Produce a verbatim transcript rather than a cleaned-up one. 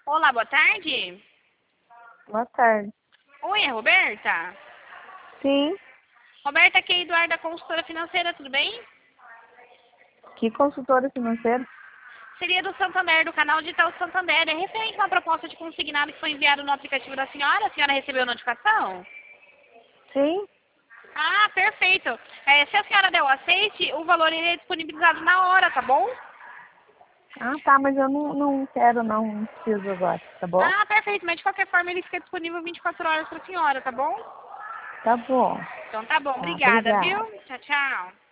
Olá, boa tarde. Boa tarde. Oi, é Roberta? Sim. Roberta, aqui é Eduarda, consultora financeira, tudo bem? Que consultora financeira? Seria do Santander, do canal Digital Santander. É referente a uma proposta de consignado que foi enviado no aplicativo da senhora. A senhora recebeu a notificação? Sim. Ah, perfeito. É, se a senhora der o aceite, o valor é disponibilizado na hora, tá bom? Ah, tá, mas eu não, não quero, não, não preciso agora, tá bom? Ah, perfeito. Mas de qualquer forma ele fica disponível vinte e quatro horas para a senhora, tá bom? Tá bom. Então tá bom. Tá, Obrigada, viu? obrigada. Tchau, tchau.